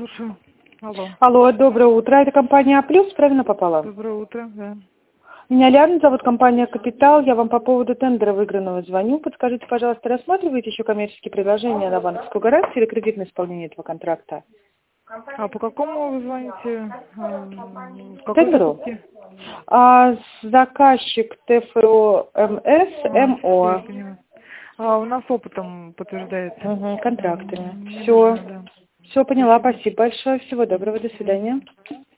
Слушаю. Алло. Алло, доброе утро. Это компания «А плюс», правильно попала? Доброе утро, да. Меня Лиана зовут, компания «Капитал». Я вам по поводу тендера выигранного звоню. Подскажите, пожалуйста, рассматриваете еще коммерческие предложения на банковскую гарантию или кредитное исполнение этого контракта? А по какому вы звоните? В какой Тендеру? закупке? Заказчик ТФО МС Всё, я МО. понимаю. У нас опытом подтверждается. Контрактами. Не Все. нужно, да. Все поняла. Спасибо. Спасибо большое. Всего доброго. До свидания.